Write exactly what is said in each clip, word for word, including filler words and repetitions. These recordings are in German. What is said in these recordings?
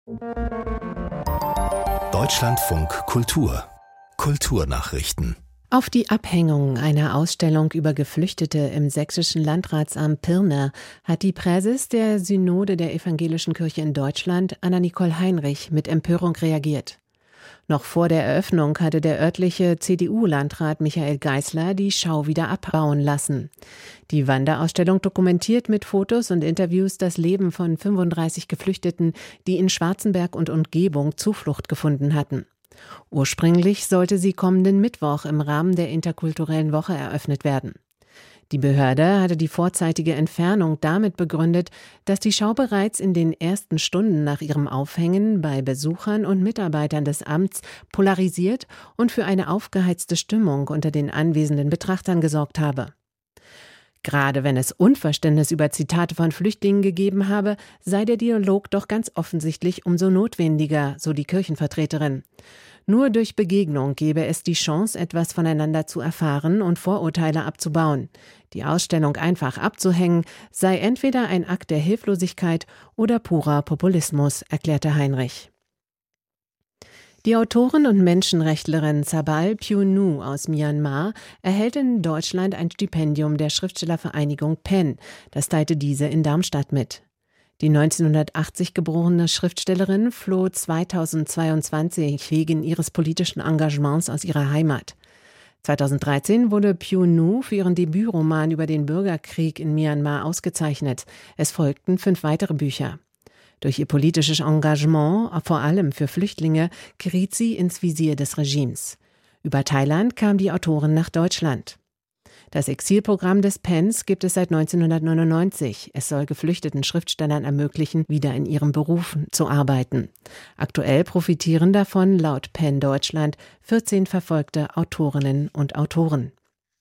Deutschlandfunk Kultur Kulturnachrichten. Auf die Abhängung einer Ausstellung über Geflüchtete im sächsischen Landratsamt Pirna hat die Präses der Synode der Evangelischen Kirche in Deutschland, Anna-Nicole Heinrich, mit Empörung reagiert. Noch vor der Eröffnung hatte der örtliche C D U-Landrat Michael Geisler die Schau wieder abbauen lassen. Die Wanderausstellung dokumentiert mit Fotos und Interviews das Leben von fünfunddreißig Geflüchteten, die in Schwarzenberg und Umgebung Zuflucht gefunden hatten. Ursprünglich sollte sie kommenden Mittwoch im Rahmen der interkulturellen Woche eröffnet werden. Die Behörde hatte die vorzeitige Entfernung damit begründet, dass die Schau bereits in den ersten Stunden nach ihrem Aufhängen bei Besuchern und Mitarbeitern des Amts polarisiert und für eine aufgeheizte Stimmung unter den anwesenden Betrachtern gesorgt habe. Gerade wenn es Unverständnis über Zitate von Flüchtlingen gegeben habe, sei der Dialog doch ganz offensichtlich umso notwendiger, so die Kirchenvertreterin. Nur durch Begegnung gebe es die Chance, etwas voneinander zu erfahren und Vorurteile abzubauen. Die Ausstellung einfach abzuhängen, sei entweder ein Akt der Hilflosigkeit oder purer Populismus, erklärte Heinrich. Die Autorin und Menschenrechtlerin Sabal Phyu-Nu aus Myanmar erhält in Deutschland ein Stipendium der Schriftstellervereinigung PEN. Das teilte diese in Darmstadt mit. Die neunzehnhundertachtzig geborene Schriftstellerin floh zweitausendzweiundzwanzig wegen ihres politischen Engagements aus ihrer Heimat. zweitausenddreizehn wurde Phyu-Nu für ihren Debütroman über den Bürgerkrieg in Myanmar ausgezeichnet. Es folgten fünf weitere Bücher. Durch ihr politisches Engagement, vor allem für Flüchtlinge, geriet sie ins Visier des Regimes. Über Thailand kam die Autorin nach Deutschland. Das Exilprogramm des PENs gibt es seit neunzehnhundertneunundneunzig. Es soll geflüchteten Schriftstellern ermöglichen, wieder in ihrem Beruf zu arbeiten. Aktuell profitieren davon laut PEN Deutschland vierzehn verfolgte Autorinnen und Autoren.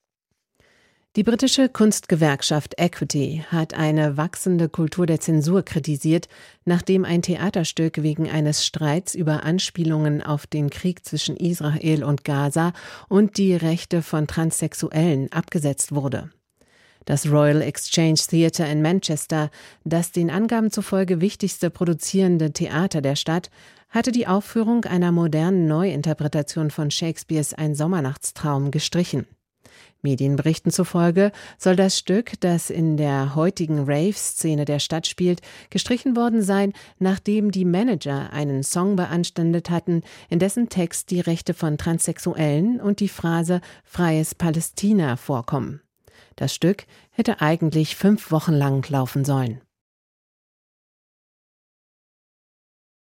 Die britische Kunstgewerkschaft Equity hat eine wachsende Kultur der Zensur kritisiert, nachdem ein Theaterstück wegen eines Streits über Anspielungen auf den Krieg zwischen Israel und Gaza und die Rechte von Transsexuellen abgesetzt wurde. Das Royal Exchange Theatre in Manchester, das den Angaben zufolge wichtigste produzierende Theater der Stadt, hatte die Aufführung einer modernen Neuinterpretation von Shakespeares Ein Sommernachtstraum gestrichen. Medienberichten zufolge soll das Stück, das in der heutigen Rave-Szene der Stadt spielt, gestrichen worden sein, nachdem die Manager einen Song beanstandet hatten, in dessen Text die Rechte von Transsexuellen und die Phrase »Freies Palästina« vorkommen. Das Stück hätte eigentlich fünf Wochen lang laufen sollen.